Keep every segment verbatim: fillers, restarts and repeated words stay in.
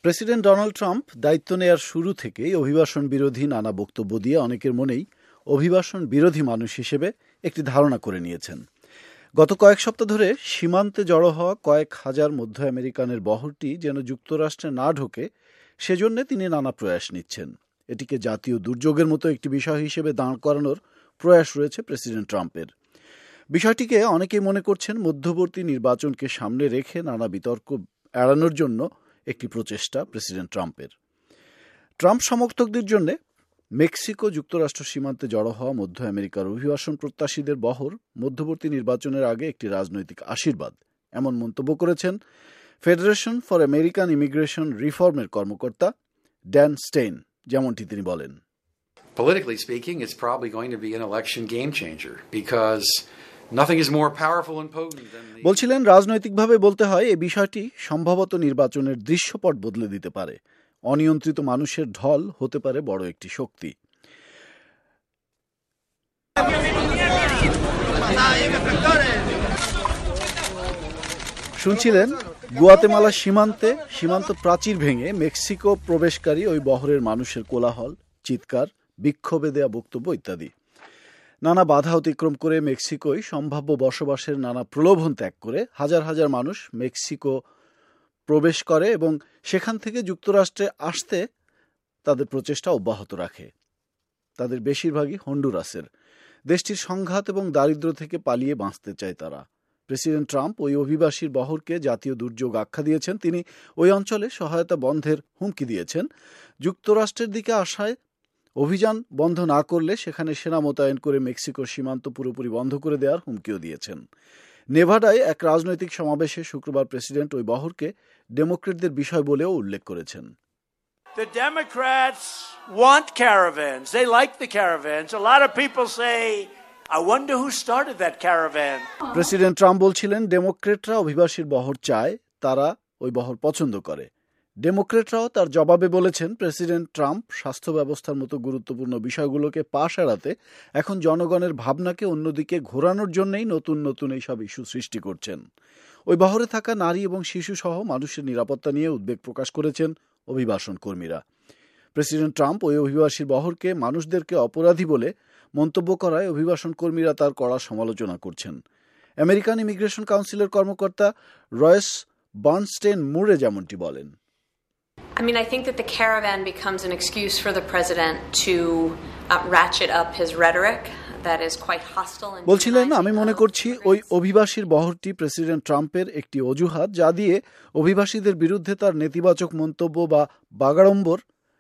President Donald Trump দায়িত্ব নেয়ার শুরু থেকেই অভিবাসন বিরোধী নানা বক্তব্য দিয়ে অনেকের মনেই অভিবাসন বিরোধী মানুষ হিসেবে একটি ধারণা করে নিয়েছেন। গত কয়েক সপ্তাহ ধরে সীমান্তে জড়ো হওয়া কয়েক হাজার মধ্য আমেরিকানের বহরটি যেন যুক্তরাষ্ট্রে না ঢোকে সেজন্য তিনি নানা প্রয়াস নিচ্ছেন। এটিকে জাতীয় দুর্যোগের মতো একটি বিষয় হিসেবে দাঁড় করানোর প্রয়াস রয়েছে প্রেসিডেন্ট ট্রাম্পের। বিষয়টিকে অনেকেই মনে করছেন মধ্যবর্তী নির্বাচনকে সামনে রেখে নানা বিতর্ক এড়ানোর জন্য একটি প্রচেষ্টা প্রেসিডেন্ট ট্রাম্পের। ট্রাম্প সমর্থকদের জন্য মেক্সিকো যুক্তরাষ্ট্র সীমান্তে জড়ো হওয়া মধ্য আমেরিকার অভিবাসন প্রত্যাশীদের বহর মধ্যবর্তী নির্বাচনের আগে একটি রাজনৈতিক আশীর্বাদ, এমন মন্তব্য করেছেন ফেডারেশন ফর আমেরিকান ইমিগ্রেশন রিফর্মের কর্মকর্তা ড্যান স্টেইন। যেমনটি তিনি বলেন, Politically speaking, it's probably going to be an election game changer because nothing is more powerful and potent than the... বলছিলেন, রাজনৈতিকভাবে বলতে হয় এই বিষয়টি সম্ভবত নির্বাচনের দৃশ্যপট বদলে দিতে পারে। অনিয়ন্ত্রিত মানুষের ঢল হতে পারে বড় একটি শক্তি। শুনছিলেন গুয়াতেমালা সীমান্তে সীমান্ত প্রাচীর ভেঙে মেক্সিকো প্রবেশকারী ওই বহরের মানুষের কোলাহল, চিৎকার, বিক্ষোভে দেয়া বক্তব্য ইত্যাদি। নানা বাধা অতিক্রম করে মেক্সিকোয় সম্ভাব্য বসবাসের নানা প্রলোভন ত্যাগ করে হাজার হাজার মানুষ মেক্সিকো প্রবেশ করে এবং সেখান থেকে যুক্তরাষ্ট্রে আসতে তাদের প্রচেষ্টা অব্যাহত রাখে। তাদের বেশিরভাগই হন্ডুরাসের। দেশটির সংঘাত এবং দারিদ্র্য থেকে পালিয়ে বাঁচতে চায় তারা। প্রেসিডেন্ট ট্রাম্প ওই অভিবাসীর বহরকে জাতীয় দুর্যোগ আখ্যা দিয়েছেন। তিনি ওই অঞ্চলে সহায়তা বন্ধের হুমকি দিয়েছেন। যুক্তরাষ্ট্রের দিকে আসায় অভিযান বন্ধ না করলে সেখানে সেনা মোতায়েন করে মেক্সিকোর সীমান্ত পুরোপুরি বন্ধ করে দেওয়ার হুমকিও দিয়েছেন। নেভাডায় এক রাজনৈতিক সমাবেশে শুক্রবার প্রেসিডেন্ট ওই বহরকে ডেমোক্রেটদের বিষয় বলেও উল্লেখ করেছেন। The Democrats want caravans. They like the caravans. A lot of people say, I wonder who started that caravan. President Trump বলছিলেন, ডেমোক্রেটরা অভিবাসীর বহর চায়, তারা ওই বহর পছন্দ করে। ডেমোক্রেটরাও তার জবাবে বলেছেন, প্রেসিডেন্ট ট্রাম্প স্বাস্থ্য ব্যবস্থার মতো গুরুত্বপূর্ণ বিষয়গুলোকে পাশ এড়াতে এখন জনগণের ভাবনাকে অন্যদিকে ঘোরানোর জন্যই নতুন নতুন এইসব ইস্যু সৃষ্টি করছেন। ওই বহরে থাকা নারী এবং শিশু সহ মানুষের নিরাপত্তা নিয়ে উদ্বেগ প্রকাশ করেছেন অভিবাসন কর্মীরা। প্রেসিডেন্ট ট্রাম্প ওই অভিবাসীর বহরকে মানুষদেরকে অপরাধী বলে মন্তব্য করায় অভিবাসন কর্মীরা তার কড়া সমালোচনা করছেন। আমেরিকান ইমিগ্রেশন কাউন্সিলের কর্মকর্তা রয়েস বার্নস্টেইন মুরে যেমনটি বলেন, I mean, I think that the caravan becomes an excuse for the president to uh, ratchet up his rhetoric that is quite hostile. বলছিলেন, আমি মনে করছি ওই অভিবাসীর বহরটি প্রেসিডেন্ট ট্রাম্পের একটি অজুহাত, যা দিয়ে অভিবাসীদের বিরুদ্ধে তার নেতিবাচক মন্তব্য বা বাগাড়ম্বর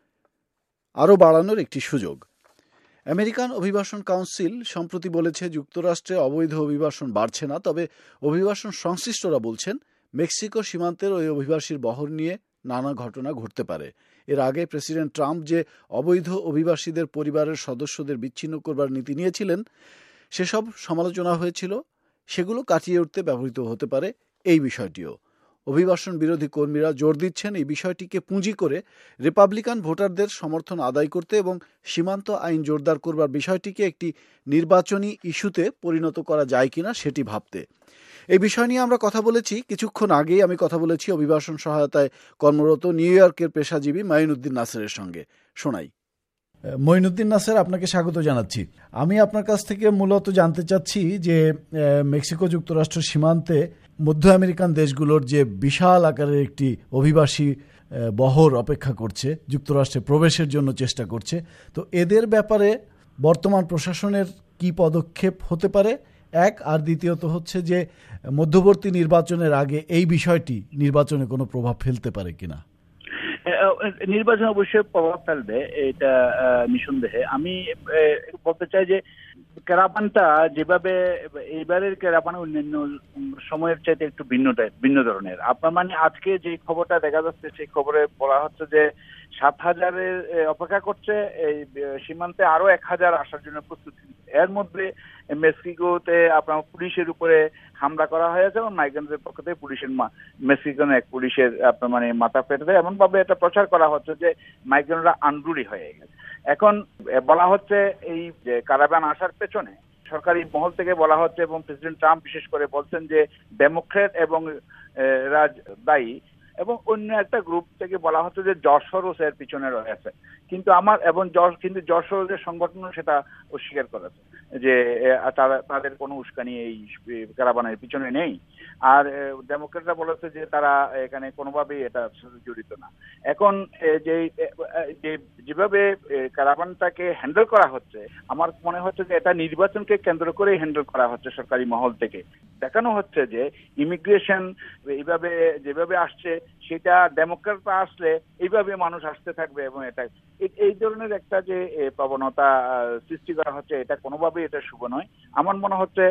আরও বাড়ানোর একটি সুযোগ। আমেরিকান অভিবাসন কাউন্সিল সম্প্রতি বলেছে, যুক্তরাষ্ট্রে অবৈধ অভিবাসন বাড়ছে না, তবে অভিবাসন সংশ্লিষ্টরা বলছেন মেক্সিকো সীমান্তের ওই অভিবাসীর বহর নিয়ে নানা ঘটনা ঘটতে পারে। এর আগে প্রেসিডেন্ট ট্রাম্প যে অবৈধ অভিবাসীদের পরিবারের সদস্যদের বিচ্ছিন্ন করবার নীতি নিয়েছিলেন, সেসব সমালোচনা হয়েছিল। সেগুলো কাটিয়ে উঠতে ব্যবহৃত হতে পারে এই বিষয়টিও। অভিবাসন বিরোধী কর্মীরা জোর দিচ্ছেন এই বিষয়টিকে পুঁজি করে রিপাবলিকান ভোটারদের সমর্থন আদায় করতে এবং সীমান্ত আইন জোরদার করবার বিষয়টিকে একটি নির্বাচনী ইস্যুতে পরিণত করা যায় কিনা সেটি ভাবতে। এই বিষয় নিয়ে আমরা কথা বলেছি। কিছুক্ষণ আগেই আমি কথা বলেছি অভিবাসন সহায়তায় কর্মরত নিউ ইয়র্কের পেশাজীবী মঈনুদ্দিন নাসেরের সঙ্গে। শোনাই। মঈনুদ্দিন নাসের, আপনাকে স্বাগত জানাচ্ছি। আমি আপনার কাছ থেকে মূলত জানতে চাচ্ছি যে মেক্সিকো যুক্তরাষ্ট্র সীমান্তে মধ্য আমেরিকান দেশগুলোর যে বিশাল আকারের একটি অভিবাসী বহর অপেক্ষা করছে, যুক্তরাষ্ট্রে প্রবেশের জন্য চেষ্টা করছে, তো এদের ব্যাপারে বর্তমান প্রশাসনের কি পদক্ষেপ হতে পারে এক, আর দ্বিতীয়ত হচ্ছে যে মধ্যবর্তী নির্বাচনের আগে এই বিষয়টি নির্বাচনে কোনো প্রভাব ফেলতে পারে কিনা। নির্বাচন অবশ্যই প্রভাব ফেলবে, এটা নিঃসন্দেহে। আমি বলতে চাই যে ক্যারাভানটা যেভাবে এইবারের ক্যারাভান অন্যান্য সময়ের চাইতে একটু ভিন্ন ভিন্ন ধরনের। আপনার মানে আজকে যে খবরটা দেখা যাচ্ছে, সেই খবরে বলা হচ্ছে যে সাত হাজারের অপেক্ষা করছে, এই সীমান্তে আরো এক হাজার আসার জন্য প্রস্তুতি। এর মধ্যে মেক্সিকোতে আপনার পুলিশের উপরে হামলা করা হয়েছে এবং মাইগ্রেন্টদের পক্ষ থেকে পুলিশের মেক্সিকান এক পুলিশের আপনার মানে মাথা ফেটে দেয়, এমন ভাবে এটা প্রচার করা হচ্ছে যে মাইগ্রেন্টরা আনরুলি হয়ে গেছে। এখন বলা হচ্ছে এই যে ক্যারাভান আসার পেছনে সরকারি মহল থেকে বলা হচ্ছে এবং প্রেসিডেন্ট ট্রাম্প বিশেষ করে বলছেন যে ডেমোক্রেট এবং রাজ দায়ী এবং অন্য একটা গ্রুপ থেকে বলা হচ্ছে যে জর্জ সরোস এর পিছনে রয়েছে, কিন্তু আমার এবং জর্জ কিন্তু জর্জ সরোসের সংগঠনও সেটা অস্বীকার করেছে যে তারা তাদের কোনো উস্কানি এই ক্যারাভানের পিছনে নেই। আর ডেমোক্রেটরা বলেছে যে তারা এখানে কোনোভাবেই এটা জড়িত না। এখন যে যেভাবে ক্যারাভানটাকে হ্যান্ডেল করা হচ্ছে, আমার মনে হচ্ছে যে এটা নির্বাচনকে কেন্দ্র করেই হ্যান্ডেল করা হচ্ছে সরকারি মহল থেকে। দেখানো হচ্ছে যে ইমিগ্রেশন এইভাবে যেভাবে আসছে সেটা ডেমোক্রেটরা আসলে এইভাবে মানুষ আসতে থাকবে, এবং এটা এই ধরনের একটা যে প্রবণতা সৃষ্টি করা হচ্ছে এটা কোনোভাবেই এটা শুভ নয়। আমার মনে হচ্ছে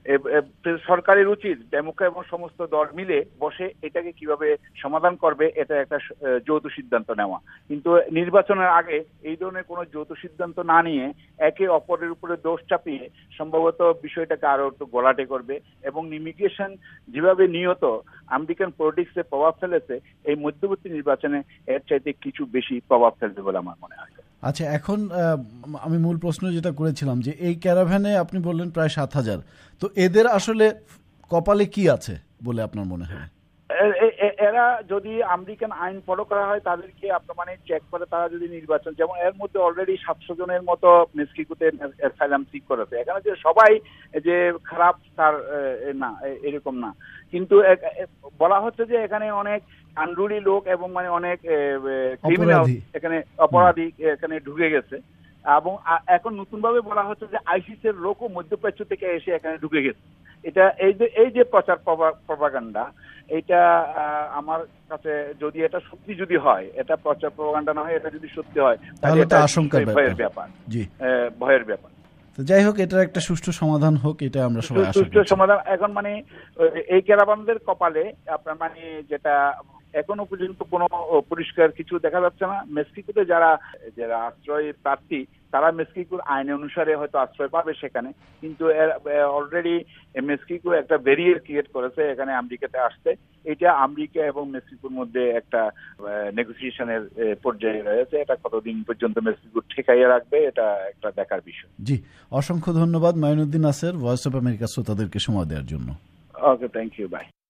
সরকারের উচিত ডেমোক্রেট এবং সমস্ত দল মিলে বসে এটাকে কিভাবে সমাধান করবে এটা একটা যৌথ সিদ্ধান্ত নেওয়া, কিন্তু নির্বাচনের আগে এই ধরনের কোনো যৌথ সিদ্ধান্ত না নিয়ে একে অপরের উপরে দোষ চাপিয়ে সম্ভবত বিষয়টাকে আরো একটু গোলাটে করবে, এবং ইমিগ্রেশন যেভাবে নিয়ত আমেরিকান পলিটিক্সে প্রভাব ফেলেছে এই মধ্যবর্তী নির্বাচনে এর চাইতে কিছু বেশি প্রভাব ফেলবে বলে আমার মনে হয়। আচ্ছা, এখন আমি মূল প্রশ্ন যেটা করেছিলাম যে এই ক্যারাভ্যানে আপনি বললেন প্রায় সাত হাজার, তো এদের আসলে কপালে কি আছে বলে আপনার মনে হয়? এরা যদি আমেরিকান আইন ফলো করা হয় তাদেরকে আপনার মানে চেক করে তারা যদি নির্বাচন, যেমন এর মধ্যে অলরেডি সাতশো জনের মতো মেক্সিকোতে অ্যাসাইলাম সিক করেছে, এখানে যে সবাই যে খারাপ তার না এরকম না, কিন্তু বলা হচ্ছে যে এখানে অনেক আনরুলি লোক এবং মানে অনেক ক্রিমিনাল এখানে অপরাধী এখানে ঢুকে গেছে, এবং এখন নতুন ভাবে বলা হচ্ছে যে আইসিস এর লোকও মধ্যপ্রাচ্য থেকে এসে এখানে ঢুকে গেছে। এটা এই যে এই যে প্রচার প্রপাগান্ডা, এটা আমার কাছে যদি এটা সত্যি যদি হয়, এটা প্রচার প্রপাগান্ডা না হয়, এটা যদি সত্যি হয় তাহলে এটা আশঙ্কার ভয়ের ব্যাপার। জি, ভয়ের ব্যাপার। তো যাই হোক, এটার একটা সুষ্ঠু সমাধান হোক, এটা আমরা সবাই আশা করি। সুষ্ঠু সমাধান এখন মানে এই ক্যারাভানদের কপালে আপনার মানে যেটা এখনো পর্যন্ত কোনো পরিষ্কার কিছু দেখা যাচ্ছে না। মেক্সিকোতে যারা যারা আশ্রয় প্রার্থী তারা মেক্সিকোর আইন অনুসারে হয়তো আশ্রয় পাবে সেখানে, কিন্তু অলরেডি মেক্সিকো একটা ব্যারিয়ার ক্রিয়েট করেছে এখানে আমেরিকাতে আসতে। এটা আমেরিকা এবং মেক্সিকোর মধ্যে একটা নেগোসিয়েশনের পর্যায়ে রয়েছে, এটা কতদিন পর্যন্ত মেক্সিকো ঠেকাইয়ে রাখবে এটা একটা দেখার বিষয়। জি, অসংখ্য ধন্যবাদ Mainuddin Naser, voice of America শ্রোতাদেরকে সময় দেওয়ার জন্য। Okay, thank you, by.